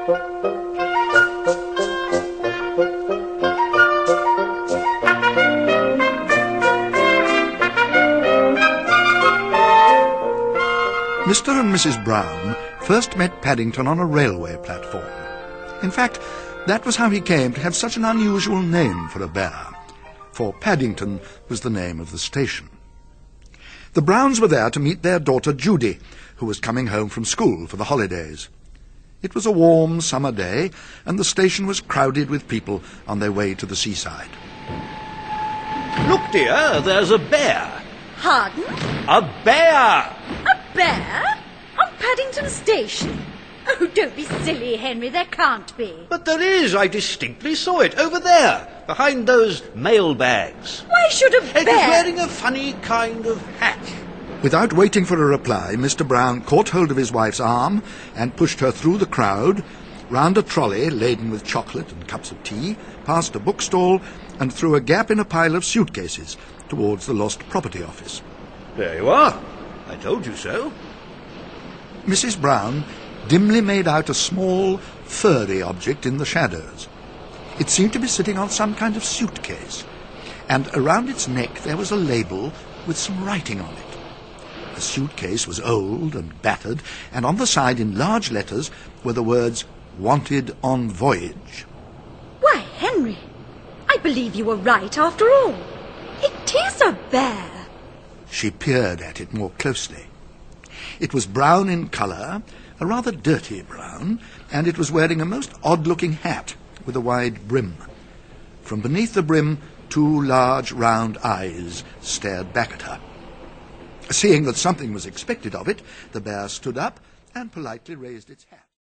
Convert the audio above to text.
Mr. and Mrs. Brown first met Paddington on a railway platform. In fact, that was how he came to have such an unusual name for a bear, for Paddington was the name of the station. The Browns were there to meet their daughter Judy, who was coming home from school for the holidays. It was a warm summer day, and the station was crowded with people on their way to the seaside. Look, dear, there's a bear. Pardon? A bear! A bear? On Paddington Station? Oh, don't be silly, Henry, there can't be. But there is. I distinctly saw it over there, behind those mail bags. Why should a bear... It was wearing a funny kind of hat. Without waiting for a reply, Mr. Brown caught hold of his wife's arm and pushed her through the crowd, round a trolley laden with chocolate and cups of tea, past a bookstall, and through a gap in a pile of suitcases towards the Lost Property Office. There you are. I told you so. Mrs. Brown dimly made out a small, furry object in the shadows. It seemed to be sitting on some kind of suitcase, and around its neck there was a label with some writing on it. The suitcase was old and battered, and on the side in large letters were the words, "Wanted on voyage." Why, Henry, I believe you were right after all. It is a bear. She peered at it more closely. It was brown in colour, a rather dirty brown, and it was wearing a most odd-looking hat with a wide brim. From beneath the brim, two large round eyes stared back at her. Seeing that something was expected of it, the bear stood up and politely raised its hat.